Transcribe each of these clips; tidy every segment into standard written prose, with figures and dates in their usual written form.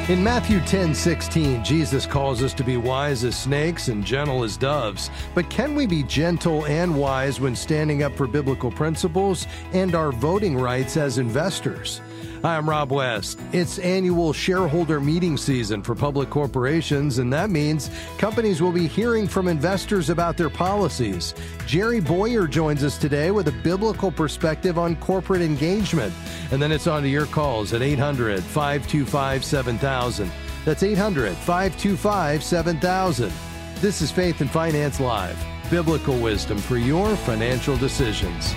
In Matthew 10:16, Jesus calls us to be wise as snakes and gentle as doves. But can we be gentle and wise when standing up for biblical principles and our voting rights as investors? Hi, I'm Rob West. It's annual shareholder meeting season for public corporations, and that means companies will be hearing from investors about their policies. Jerry Bowyer joins us today with a biblical perspective on corporate engagement. And then it's on to your calls at 800-525-7000. That's 800-525-7000. This is Faith and Finance Live, biblical wisdom for your financial decisions.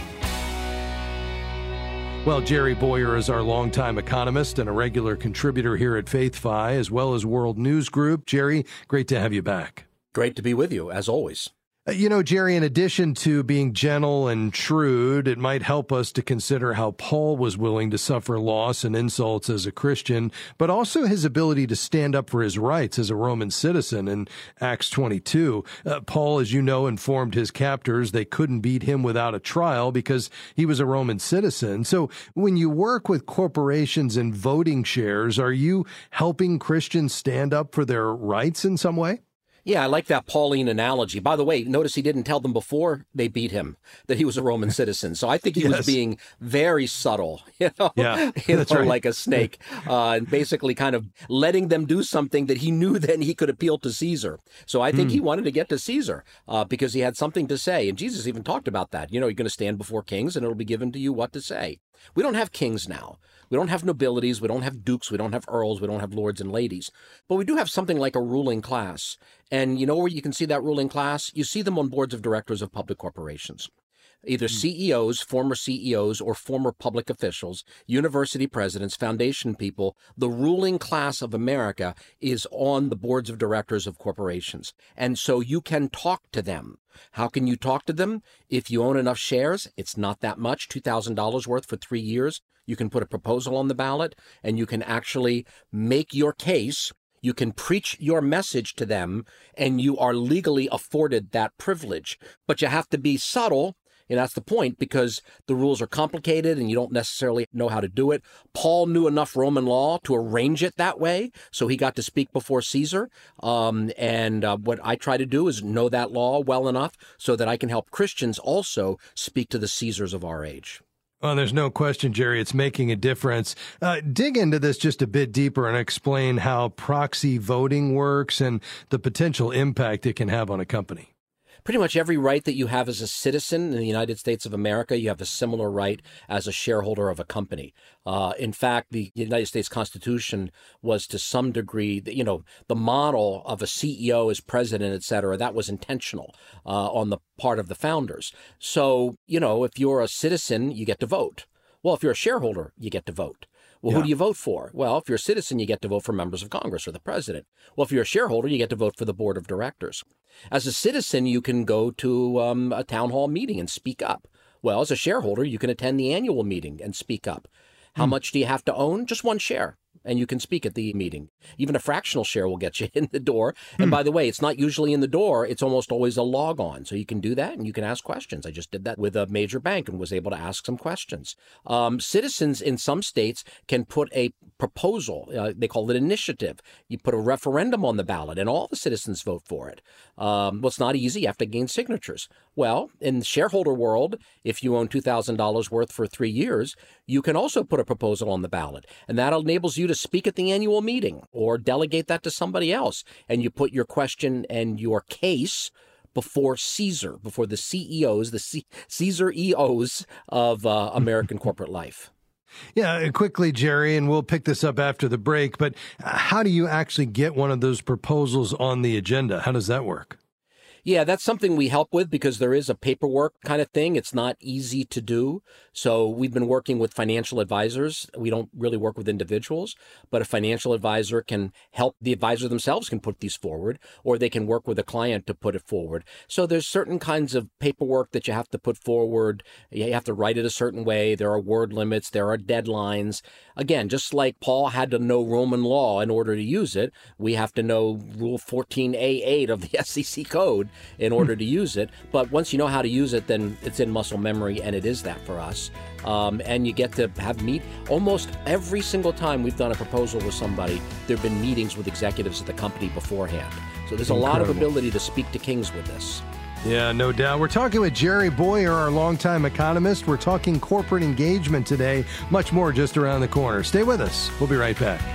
Well, Jerry Bowyer is our longtime economist and a regular contributor here at FaithFi, as well as World News Group. Jerry, great to have you back. Great to be with you, as always. You know, Jerry, in addition to being gentle and shrewd, it might help us to consider how Paul was willing to suffer loss and insults as a Christian, but also his ability to stand up for his rights as a Roman citizen in Acts 22. Paul, as you know, informed his captors they couldn't beat him without a trial because he was a Roman citizen. So when you work with corporations and voting shares, are you helping Christians stand up for their rights in some way? Yeah, I like that Pauline analogy. By the way, notice he didn't tell them before they beat him that he was a Roman citizen. So I think he was being very subtle, right. Like a snake, and basically kind of letting them do something that he knew then he could appeal to Caesar. So I think he wanted to get to Caesar because he had something to say. And Jesus even talked about that. You know, you're going to stand before kings and it'll be given to you what to say. We don't have kings now. We don't have nobilities. We don't have dukes. We don't have earls. We don't have lords and ladies. But we do have something like a ruling class. And you know where you can see that ruling class? You see them on boards of directors of public corporations. Either CEOs, former CEOs, or former public officials, university presidents, foundation people. The ruling class of America is on the boards of directors of corporations. And so you can talk to them. How can you talk to them? If you own enough shares, it's not that much, $2,000 worth for 3 years. You can put a proposal on the ballot, and you can actually make your case. You can preach your message to them, and you are legally afforded that privilege. But you have to be subtle. And that's the point, because the rules are complicated and you don't necessarily know how to do it. Paul knew enough Roman law to arrange it that way, so he got to speak before Caesar. What I try to do is know that law well enough so that I can help Christians also speak to the Caesars of our age. Well, there's no question, Jerry, it's making a difference. Dig into this just a bit deeper and explain how proxy voting works and the potential impact it can have on a company. Pretty much every right that you have as a citizen in the United States of America, you have a similar right as a shareholder of a company. In fact, the United States Constitution was to some degree, the model of a CEO as president, et cetera, that was intentional on the part of the founders. So, if you're a citizen, you get to vote. Well, if you're a shareholder, you get to vote. Well, who do you vote for? Well, if you're a citizen, you get to vote for members of Congress or the president. Well, if you're a shareholder, you get to vote for the board of directors. As a citizen, you can go to a town hall meeting and speak up. Well, as a shareholder, you can attend the annual meeting and speak up. How much do you have to own? Just one share. And you can speak at the meeting. Even a fractional share will get you in the door. And by the way, it's not usually in the door. It's almost always a log on. So you can do that and you can ask questions. I just did that with a major bank and was able to ask some questions. Citizens in some states can put a proposal. They call it initiative. You put a referendum on the ballot and all the citizens vote for it. Well, it's not easy. You have to gain signatures. Well, in the shareholder world, if you own $2,000 worth for 3 years, you can also put a proposal on the ballot. And that enables you to speak at the annual meeting or delegate that to somebody else. And you put your question and your case before Caesar, before the CEOs, the Caesar EOs of American corporate life. Yeah, quickly, Jerry, and we'll pick this up after the break, but how do you actually get one of those proposals on the agenda? How does that work? Yeah, that's something we help with because there is a paperwork kind of thing. It's not easy to do. So we've been working with financial advisors. We don't really work with individuals, but a financial advisor can help. The advisor themselves can put these forward, or they can work with a client to put it forward. So there's certain kinds of paperwork that you have to put forward. You have to write it a certain way. There are word limits. There are deadlines. Again, just like Paul had to know Roman law in order to use it, we have to know Rule 14A8 of the SEC code in order to use it. But once you know how to use it, then it's in muscle memory, and it is that for us. And you get to have almost every single time we've done a proposal with somebody, there have been meetings with executives at the company beforehand. So there's a lot of ability to speak to kings with this. Yeah, no doubt. We're talking with Jerry Bowyer, our longtime economist. We're talking corporate engagement today. Much more just around the corner. Stay with us. We'll be right back.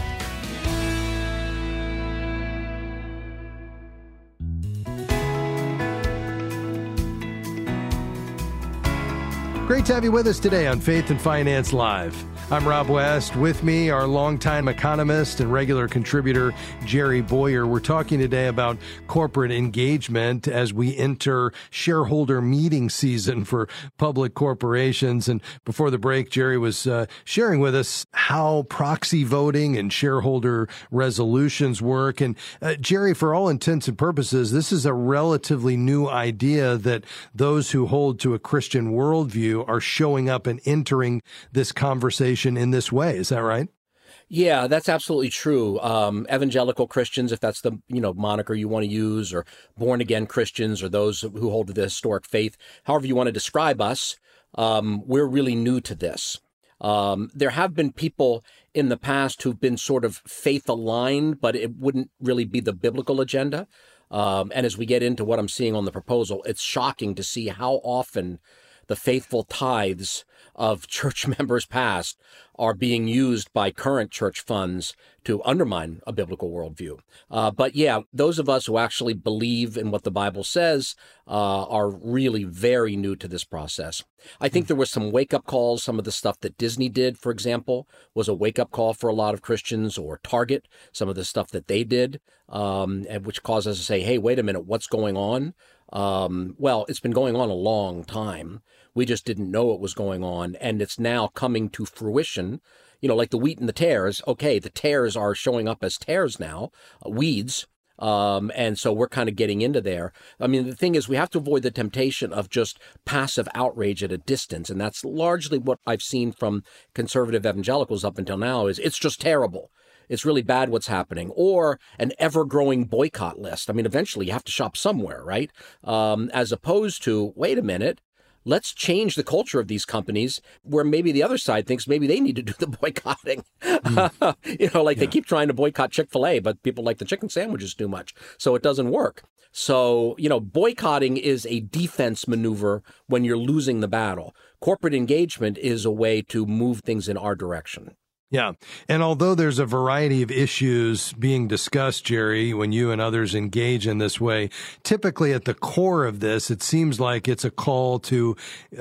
Great to have you with us today on Faith and Finance Live. I'm Rob West. With me, our longtime economist and regular contributor, Jerry Bowyer. We're talking today about corporate engagement as we enter shareholder meeting season for public corporations. And before the break, Jerry was sharing with us how proxy voting and shareholder resolutions work. And Jerry, for all intents and purposes, this is a relatively new idea that those who hold to a Christian worldview are showing up and entering this conversation in this way. Is that right? Yeah, that's absolutely true. Evangelical Christians, if that's the moniker you want to use, or born again Christians, or those who hold to the historic faith, however you want to describe us, we're really new to this. There have been people in the past who've been sort of faith aligned, but it wouldn't really be the biblical agenda. And as we get into what I'm seeing on the proposal, it's shocking to see how often the faithful tithes of church members past are being used by current church funds to undermine a biblical worldview. But yeah, those of us who actually believe in what the Bible says are really very new to this process. I think there was some wake-up calls. Some of the stuff that Disney did, for example, was a wake-up call for a lot of Christians, or Target, some of the stuff that they did, and which caused us to say, hey, wait a minute, what's going on? Well, it's been going on a long time. We just didn't know it was going on, and it's now coming to fruition. Like the wheat and the tares. Okay, the tares are showing up as tares now, weeds. And so we're kind of getting into there. I mean, the thing is, we have to avoid the temptation of just passive outrage at a distance. And that's largely what I've seen from conservative evangelicals up until now is it's just terrible. It's really bad what's happening, or an ever-growing boycott list. I mean, eventually you have to shop somewhere, right? As opposed to, wait a minute, let's change the culture of these companies where maybe the other side thinks maybe they need to do the boycotting. They keep trying to boycott Chick-fil-A, but people like the chicken sandwiches too much, so it doesn't work. So, boycotting is a defense maneuver when you're losing the battle. Corporate engagement is a way to move things in our direction. Yeah. And although there's a variety of issues being discussed, Jerry, when you and others engage in this way, typically at the core of this, it seems like it's a call to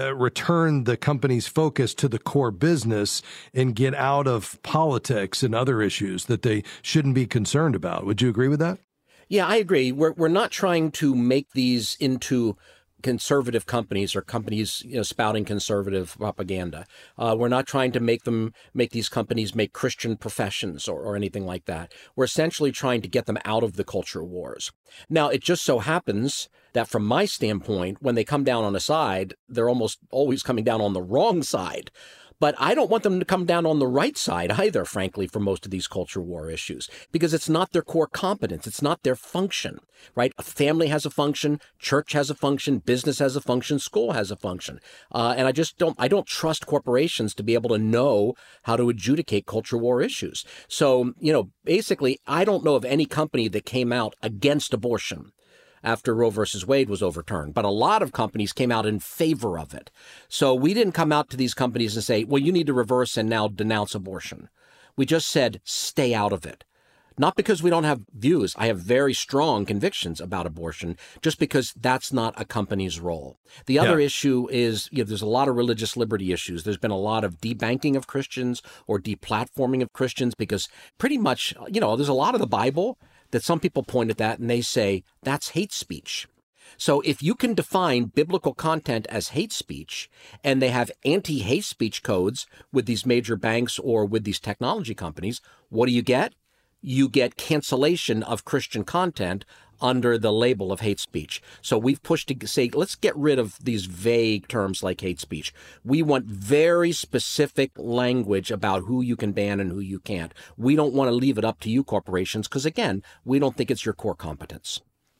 return the company's focus to the core business and get out of politics and other issues that they shouldn't be concerned about. Would you agree with that? Yeah, I agree. We're not trying to make these into conservative companies or companies spouting conservative propaganda. We're not trying to make these companies make Christian professions or anything like that. We're essentially trying to get them out of the culture wars. Now, it just so happens that from my standpoint, when they come down on a side, they're almost always coming down on the wrong side. But I don't want them to come down on the right side either, frankly, for most of these culture war issues, because it's not their core competence. It's not their function, right? A family has a function, church has a function, business has a function, school has a function. And I don't trust corporations to be able to know how to adjudicate culture war issues. So, basically, I don't know of any company that came out against abortion after Roe versus Wade was overturned. But a lot of companies came out in favor of it. So we didn't come out to these companies and say, well, you need to reverse and now denounce abortion. We just said, stay out of it. Not because we don't have views. I have very strong convictions about abortion, just because that's not a company's role. The other issue is, there's a lot of religious liberty issues. There's been a lot of debanking of Christians or deplatforming of Christians because pretty much, there's a lot of the Bible that some people point at that and they say that's hate speech. So if you can define biblical content as hate speech, and they have anti-hate speech codes with these major banks or with these technology companies, what do you get? You get cancellation of Christian content under the label of hate speech. So we've pushed to say, let's get rid of these vague terms like hate speech. We want very specific language about who you can ban and who you can't. We don't want to leave it up to you corporations because, again, we don't think it's your core competence.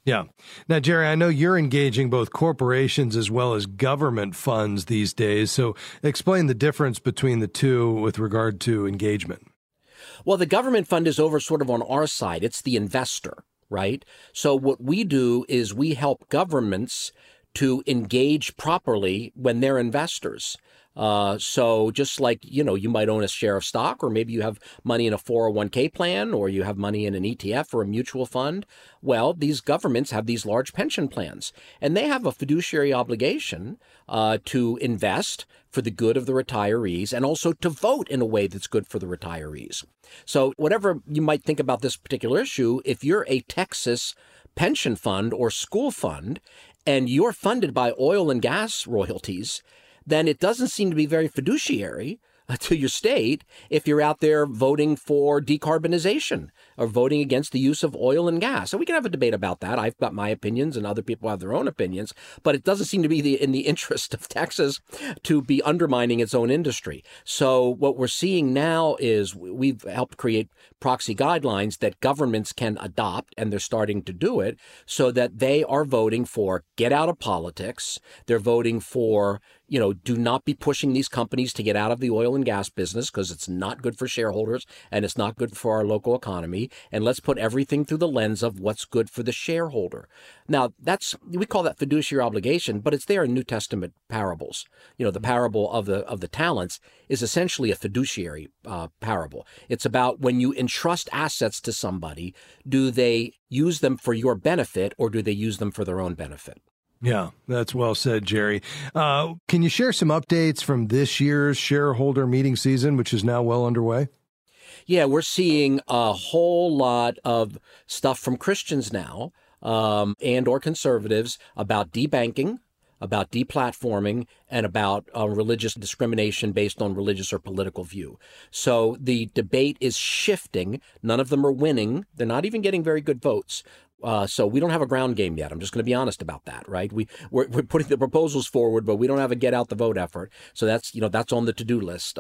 Yeah. Now, Jerry, I know you're engaging both corporations as well as government funds these days. So explain the difference between the two with regard to engagement. Well, the government fund is over sort of on our side. It's the investor, right? So what we do is we help governments to engage properly when they're investors. So just like, you might own a share of stock, or maybe you have money in a 401k plan, or you have money in an ETF or a mutual fund. Well, these governments have these large pension plans, and they have a fiduciary obligation to invest for the good of the retirees, and also to vote in a way that's good for the retirees. So whatever you might think about this particular issue, if you're a Texas pension fund or school fund, and you're funded by oil and gas royalties, then it doesn't seem to be very fiduciary to your state if you're out there voting for decarbonization or voting against the use of oil and gas. So we can have a debate about that. I've got my opinions and other people have their own opinions, but it doesn't seem to be in the interest of Texas to be undermining its own industry. So what we're seeing now is we've helped create proxy guidelines that governments can adopt, and they're starting to do it, so that they are voting for get out of politics. They're voting for, do not be pushing these companies to get out of the oil and gas business, because it's not good for shareholders and it's not good for our local economy. And let's put everything through the lens of what's good for the shareholder. Now, we call that fiduciary obligation, but it's there in New Testament parables. The parable of the talents is essentially a fiduciary parable. It's about when you entrust assets to somebody, do they use them for your benefit or do they use them for their own benefit? Yeah, that's well said, Jerry. Can you share some updates from this year's shareholder meeting season, which is now well underway? Yeah, we're seeing a whole lot of stuff from Christians now and or conservatives about debanking, about deplatforming, and about religious discrimination based on religious or political view. So the debate is shifting. None of them are winning. They're not even getting very good votes. So we don't have a ground game yet. I'm just going to be honest about that, right? We're putting the proposals forward, but we don't have a get out the vote effort. So that's on the to-do list.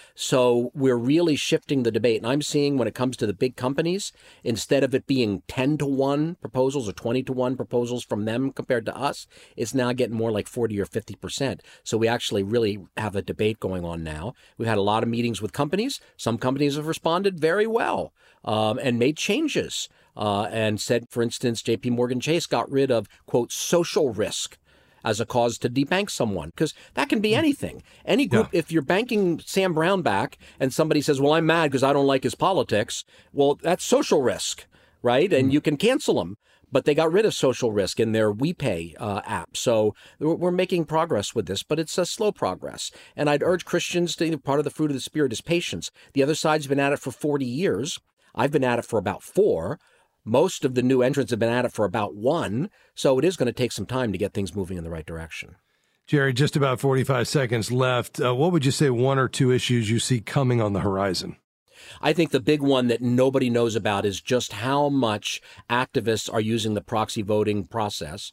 So we're really shifting the debate. And I'm seeing when it comes to the big companies, instead of it being 10-to-1 proposals or 20-to-1 proposals from them compared to us, it's now getting more like 40 or 50%. So we actually really have a debate going on now. We've had a lot of meetings with companies. Some companies have responded very well and made changes. And said, for instance, J.P. Morgan Chase got rid of, quote, social risk as a cause to debank someone, because that can be anything. Any group, If you're banking Sam Brown back and somebody says, well, I'm mad because I don't like his politics, well, that's social risk, right? And you can cancel them. But they got rid of social risk in their WePay app. So we're making progress with this, but it's a slow progress. And I'd urge Christians to, part of the fruit of the Spirit is patience. The other side's been at it for 40 years. I've been at it for about 4. Most of the new entrants have been at it for about 1, so it is going to take some time to get things moving in the right direction. Jerry, just about 45 seconds left. What would you say 1 or 2 issues you see coming on the horizon? I think the big one that nobody knows about is just how much activists are using the proxy voting process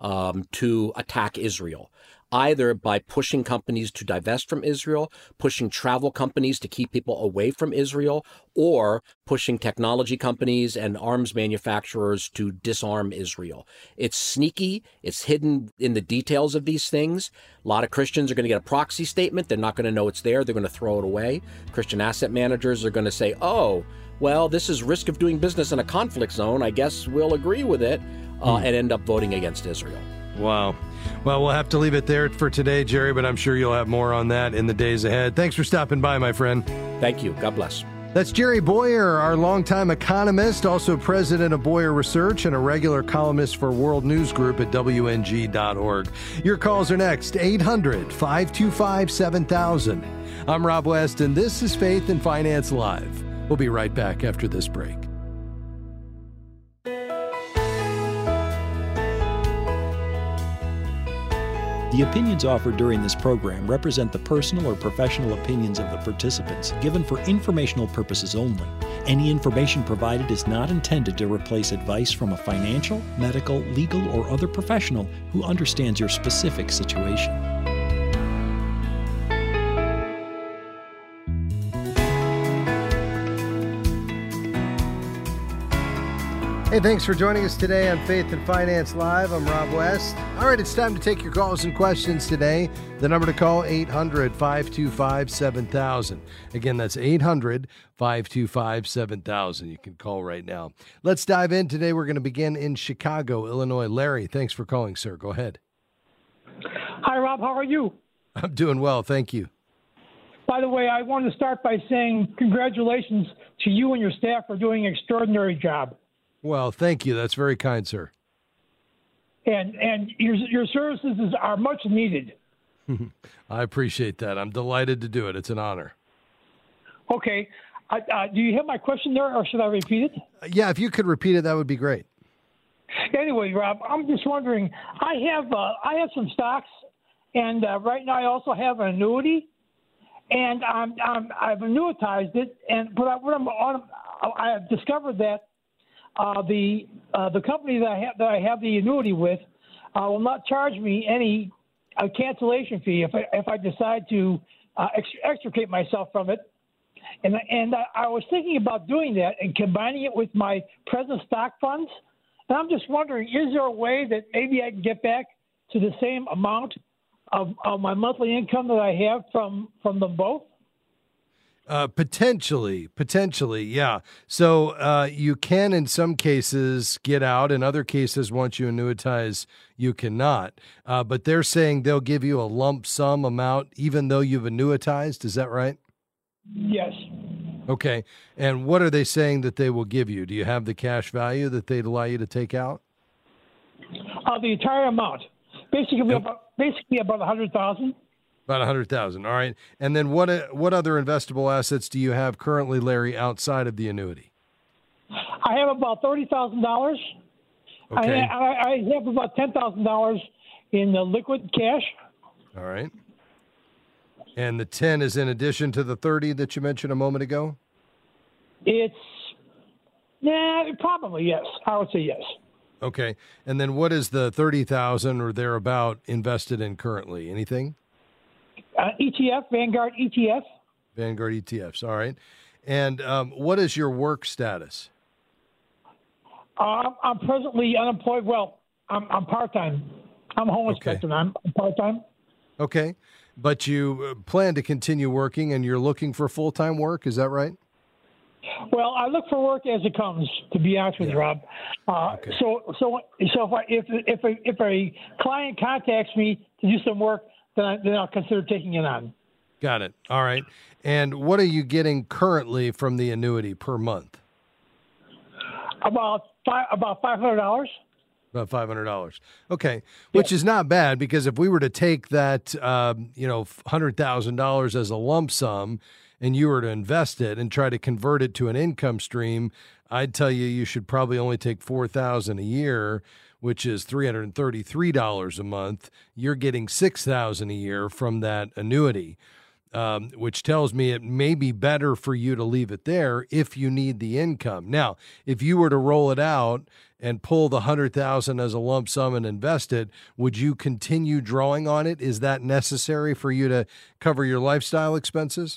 to attack Israel, either by pushing companies to divest from Israel, pushing travel companies to keep people away from Israel, or pushing technology companies and arms manufacturers to disarm Israel. It's sneaky. It's hidden in the details of these things. A lot of Christians are going to get a proxy statement. They're not going to know it's there. They're going to throw it away. Christian asset managers are going to say, oh, well, this is risk of doing business in a conflict zone. I guess we'll agree with it and end up voting against Israel. Wow. Well, we'll have to leave it there for today, Jerry, but I'm sure you'll have more on that in the days ahead. Thanks for stopping by, my friend. Thank you. God bless. That's Jerry Bowyer, our longtime economist, also president of Bowyer Research and a regular columnist for World News Group at WNG.org. Your calls are next, 800-525-7000. I'm Rob West, and this is Faith and Finance Live. We'll be right back after this break. The opinions offered during this program represent the personal or professional opinions of the participants, given for informational purposes only. Any information provided is not intended to replace advice from a financial, medical, legal, or other professional who understands your specific situation. Hey, thanks for joining us today on Faith and Finance Live. I'm Rob West. All right, it's time to take your calls and questions today. The number to call, 800-525-7000. Again, that's 800-525-7000. You can call right now. Let's dive in. Today we're going to begin in Chicago, Illinois. Larry, thanks for calling, sir. Go ahead. Hi, Rob. How are you? I'm doing well. Thank you. By the way, I want to start by saying congratulations to you and your staff for doing an extraordinary job. Well, thank you. That's very kind, sir. And your services are much needed. I appreciate that. I'm delighted to do it. It's an honor. Okay. Do you have my question there, or should I repeat it? Yeah, if you could repeat it, that would be great. Anyway, Rob, I'm just wondering. I have some stocks, and right now I also have an annuity, and I've annuitized it. But I have discovered that the company that I have the annuity with will not charge me any cancellation fee if I decide to extricate myself from it. And I was thinking about doing that and combining it with my present stock funds. And I'm just wondering, is there a way that maybe I can get back to the same amount of my monthly income that I have from them both? Potentially, yeah. So you can, in some cases, get out. In other cases, once you annuitize, you cannot. But they're saying they'll give you a lump sum amount, even though you've annuitized. Is that right? Yes. Okay. And what are they saying that they will give you? Do you have the cash value that they'd allow you to take out? The entire amount, basically about $100,000. About $100,000. All right. And then what other investable assets do you have currently, Larry, outside of the annuity? I have about $30,000. Okay. I have about $10,000 in liquid cash. All right. And the 10 is in addition to the 30 that you mentioned a moment ago? Probably yes. I would say yes. Okay. And then what is the 30,000 or thereabout invested in currently? Anything? ETF, Vanguard ETF. Vanguard ETFs. All right. And what is your work status? I'm presently unemployed. Well, I'm part-time. I'm a home inspector. I'm part-time. Okay. But you plan to continue working and you're looking for full-time work. Is that right? Well, I look for work as it comes, to be honest with you, Rob. Okay. So if a client contacts me to do some work, then I'll consider taking it on. Got it. All right. And what are you getting currently from the annuity per month? About $500. About $500. Okay. Which is not bad, because if we were to take that, $100,000 as a lump sum and you were to invest it and try to convert it to an income stream, I'd tell you should probably only take $4,000 a year, which is $333 a month. You're getting $6,000 a year from that annuity, which tells me it may be better for you to leave it there if you need the income. Now, if you were to roll it out and pull the $100,000 as a lump sum and invest it, would you continue drawing on it? Is that necessary for you to cover your lifestyle expenses?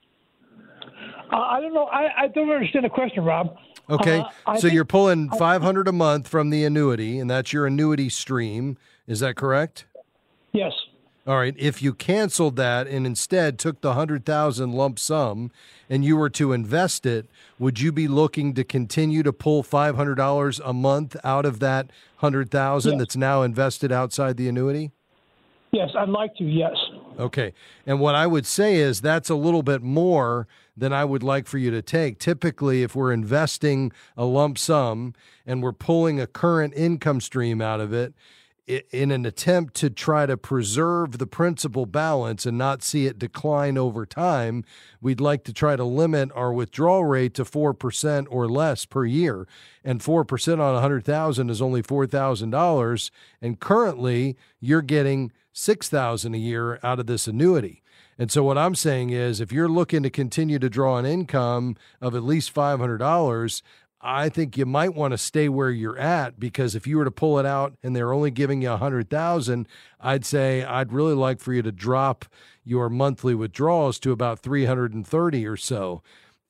I don't know. I don't understand the question, Rob. Okay, so you're pulling $500 a month from the annuity, and that's your annuity stream. Is that correct? Yes. All right. If you canceled that and instead took the $100,000 lump sum and you were to invest it, would you be looking to continue to pull $500 a month out of that $100,000 that's now invested outside the annuity? Yes, I'd like to. Yes. Okay. And what I would say is that's a little bit more than I would like for you to take. Typically, if we're investing a lump sum and we're pulling a current income stream out of it, in an attempt to try to preserve the principal balance and not see it decline over time, we'd like to try to limit our withdrawal rate to 4% or less per year. And 4% on $100,000 is only $4,000. And currently, you're getting $6,000 a year out of this annuity. And so what I'm saying is, if you're looking to continue to draw an income of at least $500, I think you might want to stay where you're at, because if you were to pull it out and they're only giving you $100,000, I'd say I'd really like for you to drop your monthly withdrawals to about $330 or so.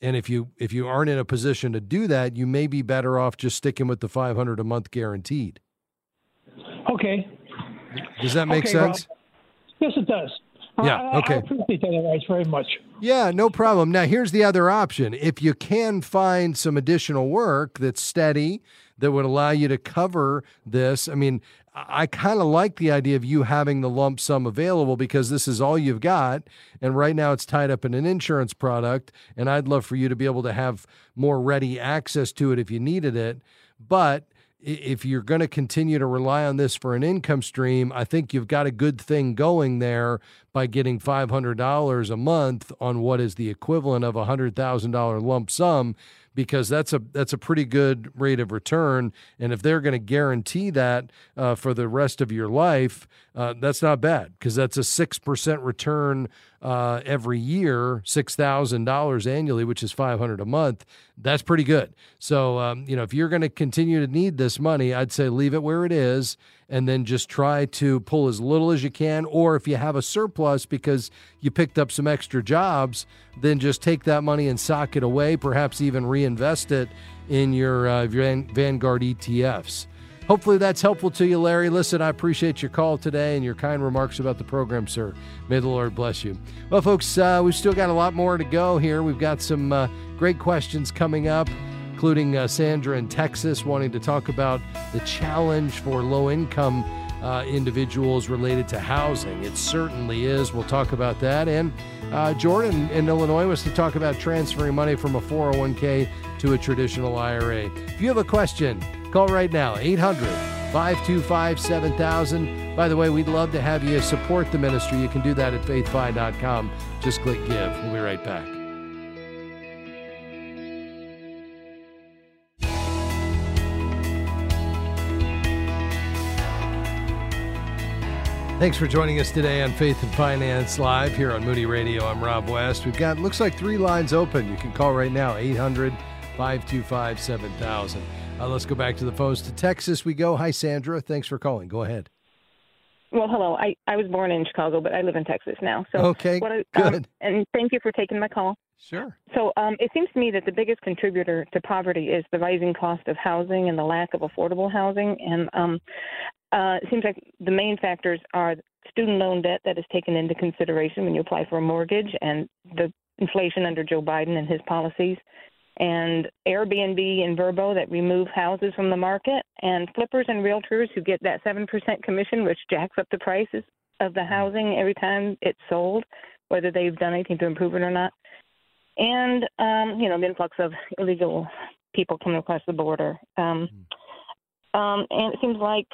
And if you aren't in a position to do that, you may be better off just sticking with the $500 a month guaranteed. Okay. Does that make sense? Rob. Yes, it does. Yeah, okay. I appreciate that advice very much. Yeah, no problem. Now, here's the other option. If you can find some additional work that's steady, that would allow you to cover this, I mean, I kind of like the idea of you having the lump sum available because this is all you've got, and right now it's tied up in an insurance product, and I'd love for you to be able to have more ready access to it if you needed it. But if you're going to continue to rely on this for an income stream, I think you've got a good thing going there by getting $500 a month on what is the equivalent of a $100,000 lump sum, because that's a pretty good rate of return. And if they're going to guarantee that for the rest of your life, that's not bad, because that's a 6% return every year, $6,000 annually, which is $500 a month. That's pretty good. So, if you're going to continue to need this money, I'd say leave it where it is and then just try to pull as little as you can. Or if you have a surplus because you picked up some extra jobs, then just take that money and sock it away, perhaps even reinvest it in your Vanguard ETFs. Hopefully that's helpful to you, Larry. Listen, I appreciate your call today and your kind remarks about the program, sir. May the Lord bless you. Well, folks, we've still got a lot more to go here. We've got some great questions coming up, including Sandra in Texas wanting to talk about the challenge for low-income individuals related to housing. It certainly is. We'll talk about that. And Jordan in Illinois wants to talk about transferring money from a 401k to a traditional IRA. If you have a question, call right now, 800-525-7000. By the way, we'd love to have you support the ministry. You can do that at faithfi.com. Just click give. We'll be right back. Thanks for joining us today on Faith and Finance Live here on Moody Radio. I'm Rob West. We've got, looks like 3 lines open. You can call right now, 800-525-7000. Let's go back to the phones. To Texas we go. Hi, Sandra. Thanks for calling. Go ahead. Well, hello. I was born in Chicago, but I live in Texas now. So okay, good. And thank you for taking my call. Sure. So it seems to me that the biggest contributor to poverty is the rising cost of housing and the lack of affordable housing. And it seems like the main factors are student loan debt that is taken into consideration when you apply for a mortgage, and the inflation under Joe Biden and his policies, and Airbnb and Vrbo that remove houses from the market, and flippers and realtors who get that 7% commission, which jacks up the prices of the housing every time it's sold, whether they've done anything to improve it or not. And, the influx of illegal people coming across the border. And it seems like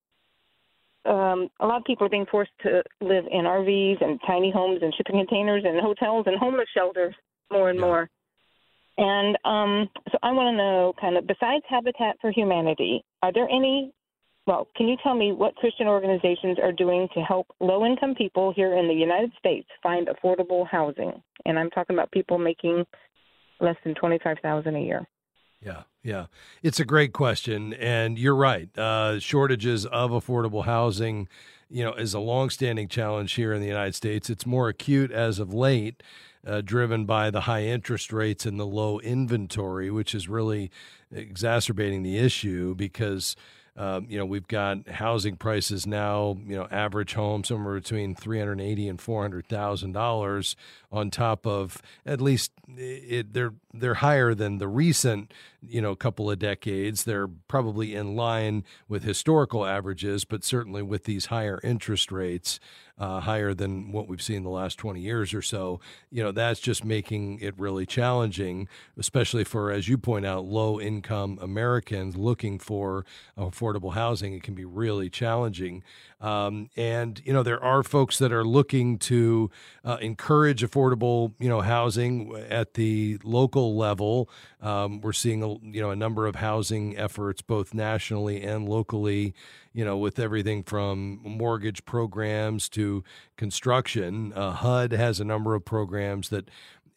a lot of people are being forced to live in RVs and tiny homes and shipping containers and hotels and homeless shelters more and more. And so I want to know, kind of, besides Habitat for Humanity, are there any, can you tell me what Christian organizations are doing to help low-income people here in the United States find affordable housing? And I'm talking about people making less than $25,000 a year. Yeah. It's a great question. And you're right. Shortages of affordable housing, is a longstanding challenge here in the United States. It's more acute as of late, driven by the high interest rates and the low inventory, which is really exacerbating the issue because we've got housing prices now, average home somewhere between $380,000 and $400,000 on top of, at least they're higher than the recent, couple of decades. They're probably in line with historical averages, but certainly with these higher interest rates, higher than what we've seen the last 20 years or so, that's just making it really challenging, especially for, as you point out, low-income Americans looking for affordable housing. It can be really challenging. And there are folks that are looking to encourage affordable, housing at the local level. We're seeing, a number of housing efforts, both nationally and locally, with everything from mortgage programs to construction. HUD has a number of programs that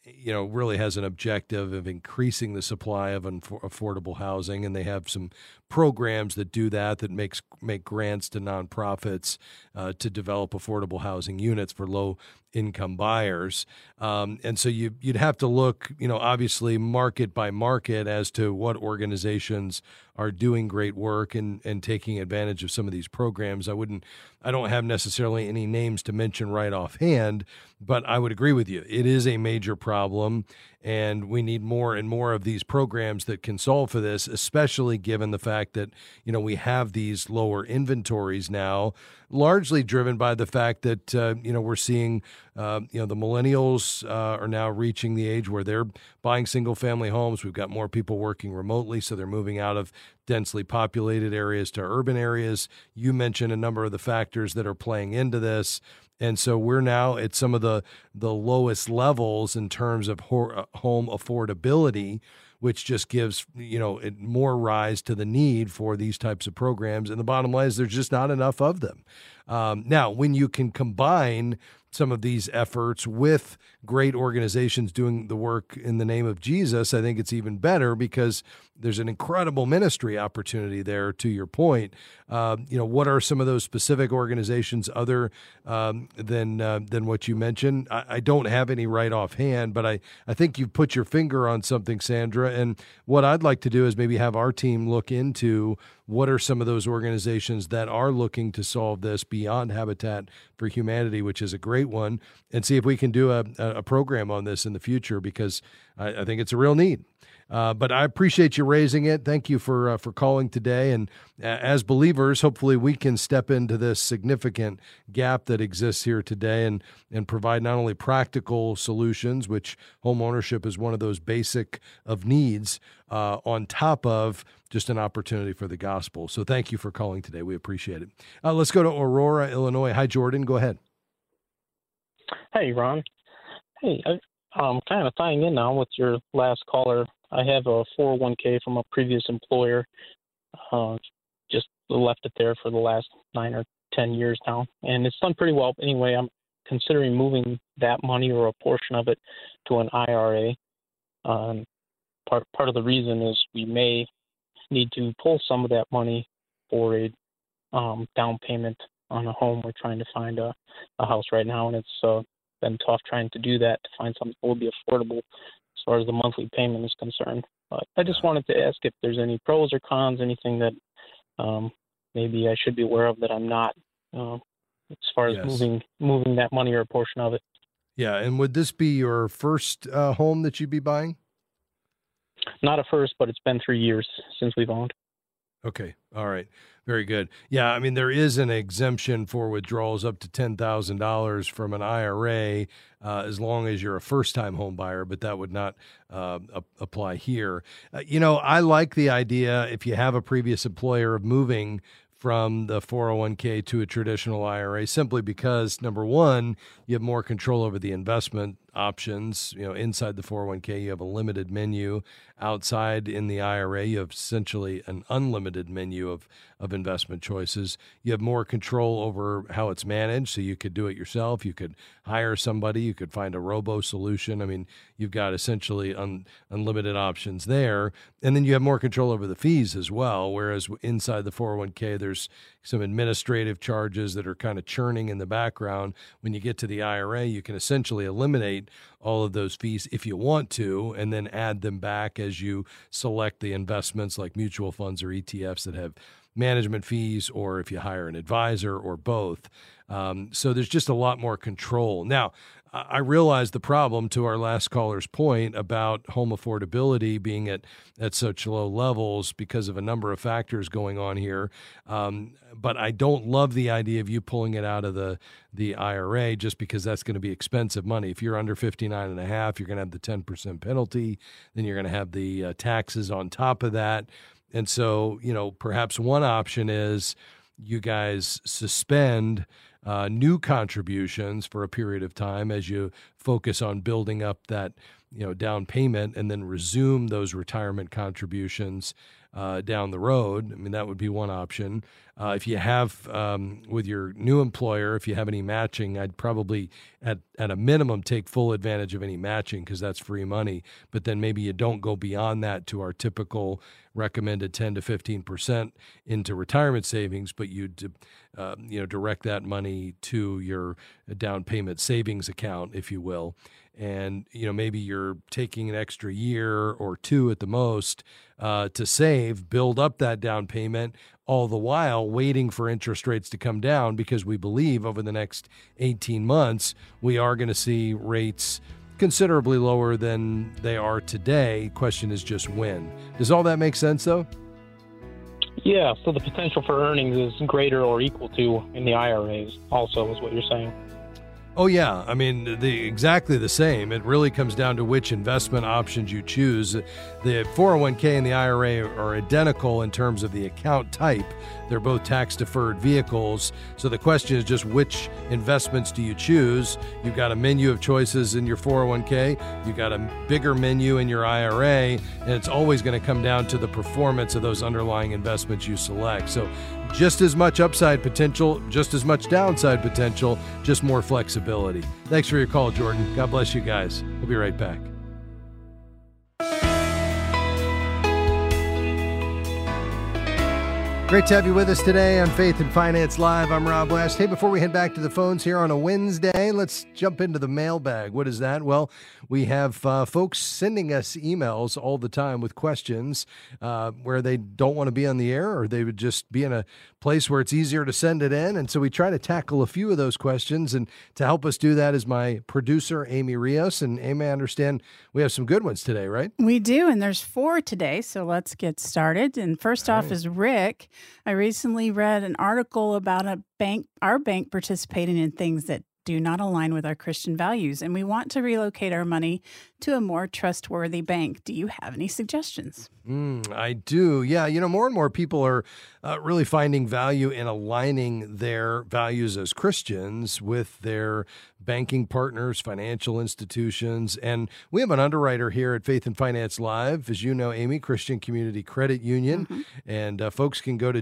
really has an objective of increasing the supply of affordable housing, and they have some programs that do that make grants to nonprofits to develop affordable housing units for low income buyers. And so you'd have to look, obviously market by market as to what organizations are doing great work and taking advantage of some of these programs. I don't have necessarily any names to mention right offhand, but I would agree with you. It is a major problem, and we need more and more of these programs that can solve for this, especially given the fact that, we have these lower inventories now, largely driven by the fact that, we're seeing, the millennials are now reaching the age where they're buying single family homes. We've got more people working remotely, so they're moving out of densely populated areas to urban areas. You mentioned a number of the factors that are playing into this. And so we're now at some of the lowest levels in terms of home affordability, which just gives, it more rise to the need for these types of programs. And the bottom line is there's just not enough of them. Now, when you can combine some of these efforts with great organizations doing the work in the name of Jesus, I think it's even better because there's an incredible ministry opportunity there, to your point. What are some of those specific organizations other than what you mentioned? I don't have any right offhand, but I think you've put your finger on something, Sandra. And what I'd like to do is maybe have our team look into what are some of those organizations that are looking to solve this beyond Habitat for Humanity, which is a great one, and see if we can do a program on this in the future, because I think it's a real need. But I appreciate you raising it. Thank you for calling today. And as believers, hopefully we can step into this significant gap that exists here today and provide not only practical solutions, which home ownership is one of those basic of needs, on top of just an opportunity for the gospel. So thank you for calling today. We appreciate it. Let's go to Aurora, Illinois. Hi, Jordan. Go ahead. Hey, Ron. Hey, I'm kind of tying in now with your last caller. I have a 401k from a previous employer. Just left it there for the last 9 or 10 years now, and it's done pretty well. Anyway, I'm considering moving that money or a portion of it to an IRA. Part of the reason is we may need to pull some of that money for a down payment on a home. We're trying to find a house right now, and it's been tough trying to do that, to find something that will be affordable as far as the monthly payment is concerned. But I just wanted to ask if there's any pros or cons, anything that maybe I should be aware of that I'm not, as far as moving that money or a portion of it. Yeah, and would this be your first home that you'd be buying? Not a first, but it's been 3 years since we've owned. Okay. All right. Very good. Yeah. I mean, there is an exemption for withdrawals up to $10,000 from an IRA as long as you're a first-time home buyer, but that would not apply here. I like the idea, if you have a previous employer, of moving from the 401k to a traditional IRA, simply because, number one, you have more control over the investment options. Inside the 401k, you have a limited menu. Outside in the IRA, you have essentially an unlimited menu of investment choices. You have more control over how it's managed, so you could do it yourself. You could hire somebody. You could find a robo solution. I mean, you've got essentially unlimited options there. And then you have more control over the fees as well, whereas inside the 401k, there's some administrative charges that are kind of churning in the background. When you get to the IRA, you can essentially eliminate all of those fees if you want to, and then add them back as you select the investments like mutual funds or ETFs that have management fees, or if you hire an advisor, or both. So there's just a lot more control. Now, I realize the problem, to our last caller's point about home affordability being at such low levels because of a number of factors going on here. But I don't love the idea of you pulling it out of the IRA just because that's going to be expensive money. If you're under 59 and a half, you're going to have the 10% penalty. Then you're going to have the taxes on top of that. And so, perhaps one option is you guys suspend new contributions for a period of time as you focus on building up that, down payment, and then resume those retirement contributions down the road. I mean, that would be one option. If you have, with your new employer, if you have any matching, I'd probably at a minimum take full advantage of any matching because that's free money. But then maybe you don't go beyond that to our typical recommended 10 to 15% into retirement savings, but you direct that money to your down payment savings account, if you will. And, maybe you're taking an extra year or two at the most to save, build up that down payment, all the while waiting for interest rates to come down because we believe over the next 18 months, we are going to see rates considerably lower than they are today. Question is just when. Does all that make sense, though? Yeah, so the potential for earnings is greater or equal to in the IRAs also is what you're saying. Oh, yeah. I mean, exactly the same. It really comes down to which investment options you choose. The 401k and the IRA are identical in terms of the account type. They're both tax-deferred vehicles. So the question is just which investments do you choose? You've got a menu of choices in your 401k. You've got a bigger menu in your IRA. And it's always going to come down to the performance of those underlying investments you select. So just as much upside potential, just as much downside potential, just more flexibility. Thanks for your call, Jordan. God bless you guys. We'll be right back. Great to have you with us today on Faith and Finance Live. I'm Rob West. Hey, before we head back to the phones here on a Wednesday, let's jump into the mailbag. What is that? Well, we have folks sending us emails all the time with questions where they don't want to be on the air or they would just be in a place where it's easier to send it in. And so we try to tackle a few of those questions. And to help us do that is my producer, Amy Rios. And Amy, I understand we have some good ones today, right? We do. And there's 4 today. So let's get started. And first off is Rick. I recently read an article about our bank participating in things that do not align with our Christian values, and we want to relocate our money to a more trustworthy bank. Do you have any suggestions? I do. Yeah. More and more people are really finding value in aligning their values as Christians with their banking partners, financial institutions. And we have an underwriter here at Faith and Finance Live, as you know, Amy, Christian Community Credit Union. Mm-hmm. And folks can go to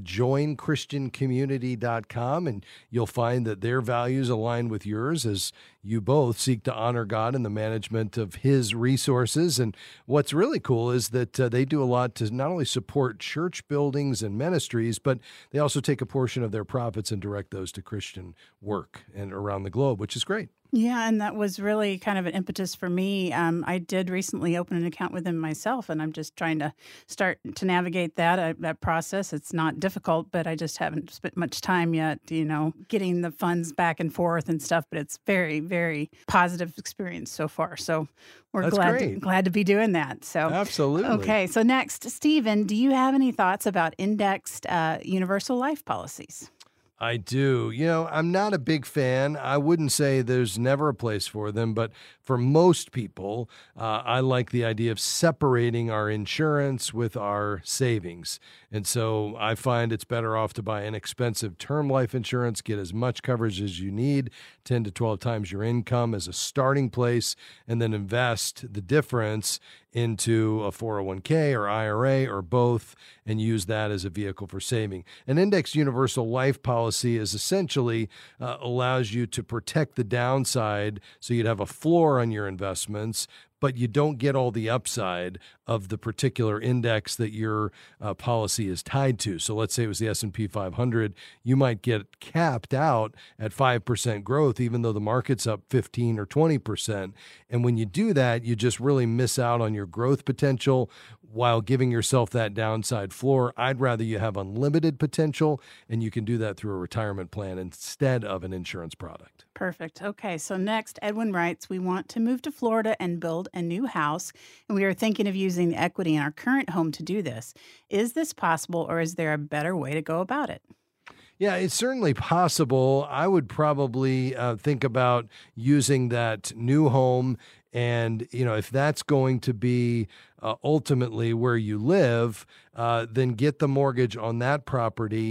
joinchristiancommunity.com and you'll find that their values align with yours as you both seek to honor God in the management of His resources. And what's really cool is that they do a lot to not only support church buildings and ministries, but they also take a portion of their profits and direct those to Christian work and around the globe, which is great. Yeah, and that was really kind of an impetus for me. I did recently open an account with them myself, and I'm just trying to start to navigate that process. It's not difficult, but I just haven't spent much time yet, getting the funds back and forth and stuff. But it's very, very positive experience so far. So we're glad to be doing that. So absolutely. Okay, so next, Stephen, do you have any thoughts about indexed universal life policies? I do. I'm not a big fan. I wouldn't say there's never a place for them, but for most people, I like the idea of separating our insurance with our savings. And so I find it's better off to buy inexpensive term life insurance, get as much coverage as you need, 10 to 12 times your income as a starting place, and then invest the difference into a 401k or IRA or both and use that as a vehicle for saving. An indexed universal life policy is essentially allows you to protect the downside so you'd have a floor on your investments, but you don't get all the upside of the particular index that your policy is tied to. So let's say it was the S&P 500, you might get capped out at 5% growth, even though the market's up 15 or 20%. And when you do that, you just really miss out on your growth potential while giving yourself that downside floor. I'd rather you have unlimited potential, and you can do that through a retirement plan instead of an insurance product. Perfect. Okay, so next, Edwin writes, we want to move to Florida and build a new house, and we are thinking of using the equity in our current home to do this. Is this possible, or is there a better way to go about it? Yeah, it's certainly possible. I would probably think about using that new home. And, if that's going to be ultimately where you live, then get the mortgage on that property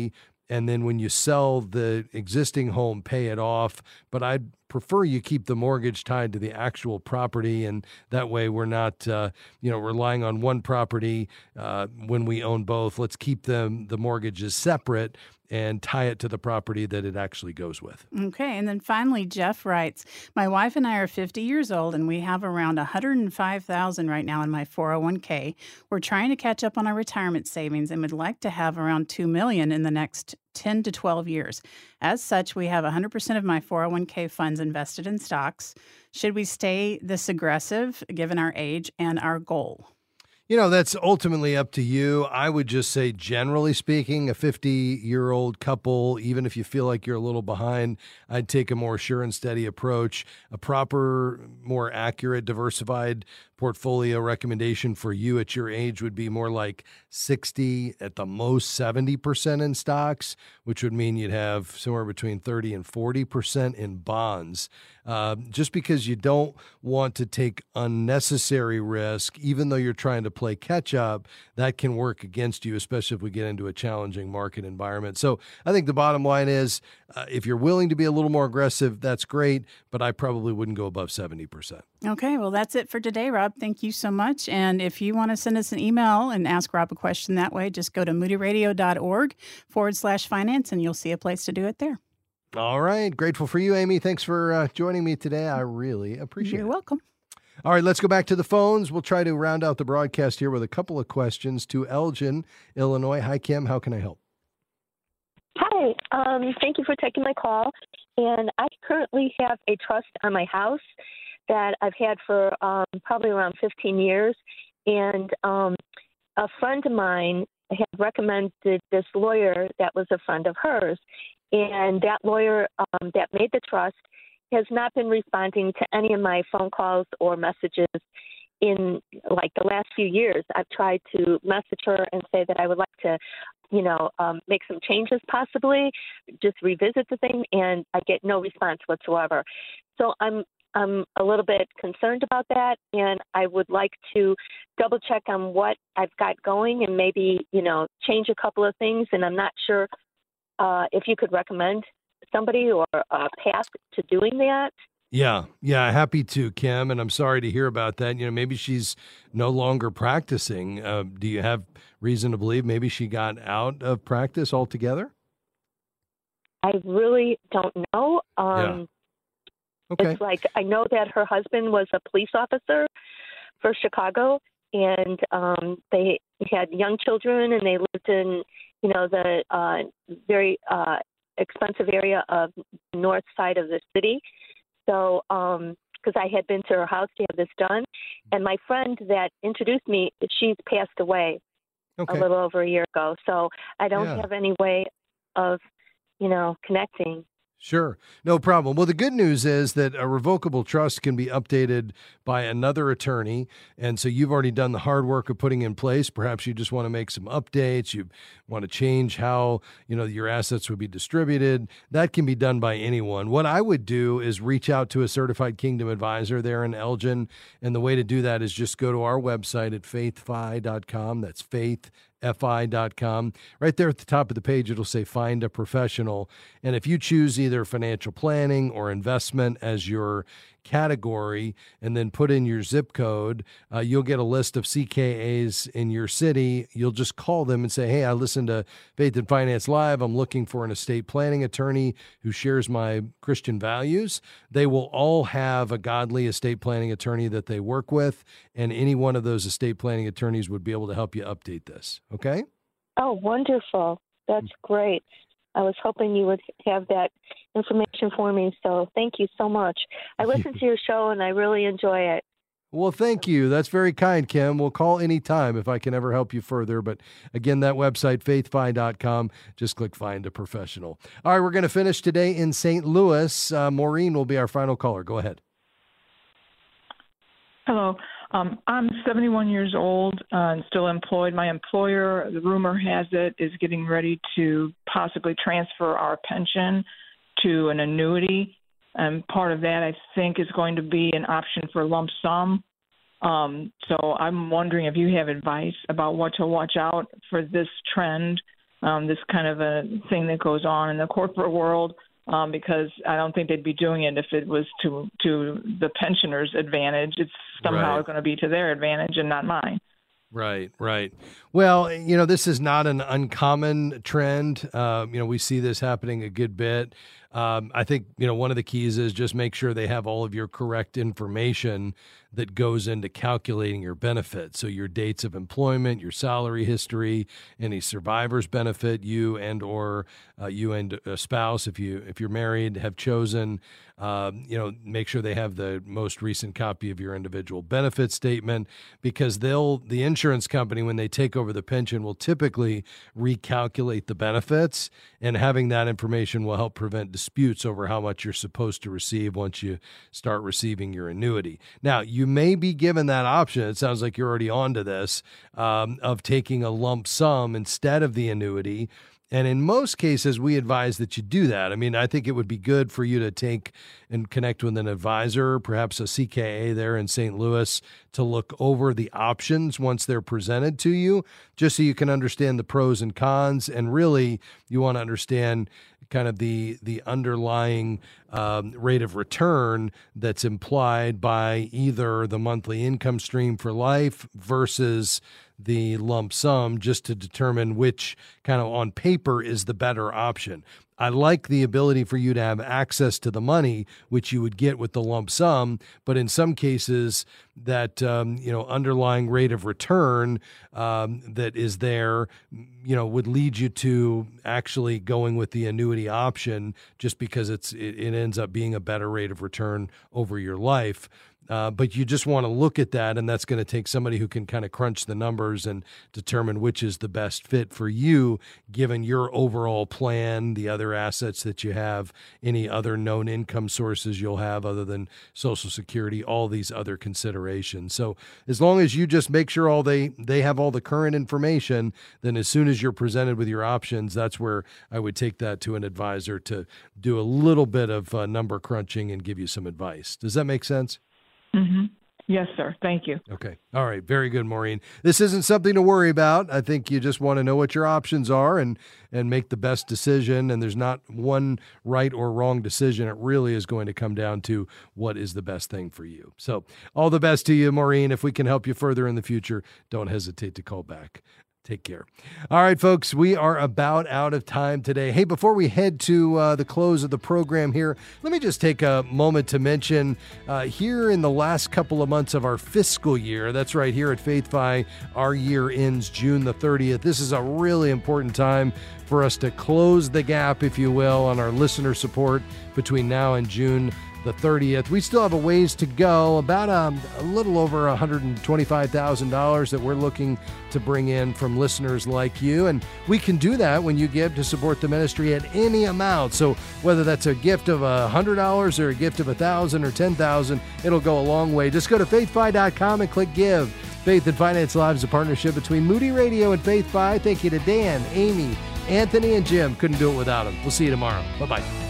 and then when you sell the existing home, pay it off. But I'd prefer you keep the mortgage tied to the actual property, and that way we're not, relying on one property when we own both. Let's keep the mortgages separate and tie it to the property that it actually goes with. Okay. And then finally, Jeff writes, my wife and I are 50 years old and we have around $105,000 right now in my 401k. We're trying to catch up on our retirement savings and would like to have around $2 million in the next 10 to 12 years. As such, we have 100% of my 401k funds invested in stocks. Should we stay this aggressive given our age and our goal? That's ultimately up to you. I would just say, generally speaking, a 50-year-old couple, even if you feel like you're a little behind, I'd take a more sure and steady approach. A proper, more accurate, diversified portfolio recommendation for you at your age would be more like 60, at the most 70% in stocks, which would mean you'd have somewhere between 30 and 40% in bonds. Just because you don't want to take unnecessary risk, even though you're trying to play catch up, that can work against you, especially if we get into a challenging market environment. So I think the bottom line is, if you're willing to be a little more aggressive, that's great, but I probably wouldn't go above 70%. Okay, well, that's it for today, Rob. Thank you so much. And if you want to send us an email and ask Rob a question that way, just go to moodyradio.org/finance and you'll see a place to do it there. All right. Grateful for you, Amy. Thanks for joining me today. I really appreciate it. You're welcome. All right, let's go back to the phones. We'll try to round out the broadcast here with a couple of questions to Elgin, Illinois. Hi, Kim. How can I help? Hi. Thank you for taking my call. And I currently have a trust on my house that I've had for probably around 15 years. And a friend of mine had recommended this lawyer that was a friend of hers. And that lawyer that made the trust has not been responding to any of my phone calls or messages in like the last few years. I've tried to message her and say that I would like to, make some changes possibly, just revisit the thing, and I get no response whatsoever. So I'm a little bit concerned about that, and I would like to double check on what I've got going and maybe, change a couple of things, and I'm not sure if you could recommend somebody or a path to doing that. Yeah, happy to, Kim, and I'm sorry to hear about that. Maybe she's no longer practicing. Do you have reason to believe maybe she got out of practice altogether? I really don't know. Yeah. Okay. It's like I know that her husband was a police officer for Chicago, and they had young children, and they lived in, the very expensive area of the north side of the city. So, because I had been to her house to have this done, and my friend that introduced me, she's passed away a little over a year ago. So I don't have any way of, connecting. Sure. No problem. Well, the good news is that a revocable trust can be updated by another attorney. And so you've already done the hard work of putting in place. Perhaps you just want to make some updates. You want to change how, your assets would be distributed. That can be done by anyone. What I would do is reach out to a certified Kingdom advisor there in Elgin. And the way to do that is just go to our website at faithfi.com. That's faithfi.com. Right there at the top of the page, it'll say find a professional. And if you choose either financial planning or investment as your category and then put in your zip code, you'll get a list of CKAs in your city. You'll just call them and say, hey, I listened to Faith and Finance Live. I'm looking for an estate planning attorney who shares my Christian values. They will all have a godly estate planning attorney that they work with, and any one of those estate planning attorneys would be able to help you update this. Okay? Oh, wonderful. That's great. I was hoping you would have that information for me, so thank you so much. I listen to your show, and I really enjoy it. Well, thank you. That's very kind, Kim. We'll call anytime if I can ever help you further. But again, that website, faithfi.com, just click Find a Professional. All right, we're going to finish today in St. Louis. Maureen will be our final caller. Go ahead. Hello. I'm 71 years old and still employed. My employer, the rumor has it, is getting ready to possibly transfer our pension to an annuity. And part of that, I think, is going to be an option for lump sum. So I'm wondering if you have advice about what to watch out for this trend this kind of a thing that goes on in the corporate world, because I don't think they'd be doing it if it was to the pensioners' advantage. It's somehow going to be to their advantage and not mine. Right. Well, this is not an uncommon trend. We see this happening a good bit. I think, one of the keys is just make sure they have all of your correct information that goes into calculating your benefits. So your dates of employment, your salary history, any survivor's benefit you and a spouse, if you're married, have chosen. Make sure they have the most recent copy of your individual benefit statement, because the insurance company, when they take over the pension, will typically recalculate the benefits, and having that information will help prevent disputes over how much you're supposed to receive once you start receiving your annuity. Now, you may be given that option. It sounds like you're already onto this, of taking a lump sum instead of the annuity. And in most cases, we advise that you do that. I mean, I think it would be good for you to take and connect with an advisor, perhaps a CKA there in St. Louis, to look over the options once they're presented to you, just so you can understand the pros and cons. And really, you want to understand kind of the underlying rate of return that's implied by either the monthly income stream for life versus the lump sum, just to determine which kind of on paper is the better option. I like the ability for you to have access to the money, which you would get with the lump sum, but in some cases that, underlying rate of return that is there, would lead you to actually going with the annuity option, just because it ends up being a better rate of return over your life. But you just want to look at that, and that's going to take somebody who can kind of crunch the numbers and determine which is the best fit for you, given your overall plan, the other assets that you have, any other known income sources you'll have other than Social Security, all these other considerations. So as long as you just make sure they have all the current information, then as soon as you're presented with your options, that's where I would take that to an advisor to do a little bit of number crunching and give you some advice. Does that make sense? Mm-hmm. Yes, sir. Thank you. Okay. All right. Very good, Maureen. This isn't something to worry about. I think you just want to know what your options are and make the best decision. And there's not one right or wrong decision. It really is going to come down to what is the best thing for you. So all the best to you, Maureen. If we can help you further in the future, don't hesitate to call back. Take care. All right, folks, we are about out of time today. Hey, before we head to the close of the program here, let me just take a moment to mention here in the last couple of months of our fiscal year, that's right, here at FaithFi, our year ends June the 30th. This is a really important time for us to close the gap, if you will, on our listener support between now and June the 30th. We still have a ways to go, about a little over $125,000 that we're looking to bring in from listeners like you. And we can do that when you give to support the ministry at any amount. So whether that's a gift of $100 or a gift of $1,000 or $10,000, it'll go a long way. Just go to faithfi.com and click Give. Faith and Finance Live is a partnership between Moody Radio and FaithFi. Thank you to Dan, Amy, Anthony, and Jim. Couldn't do it without them. We'll see you tomorrow. Bye-bye.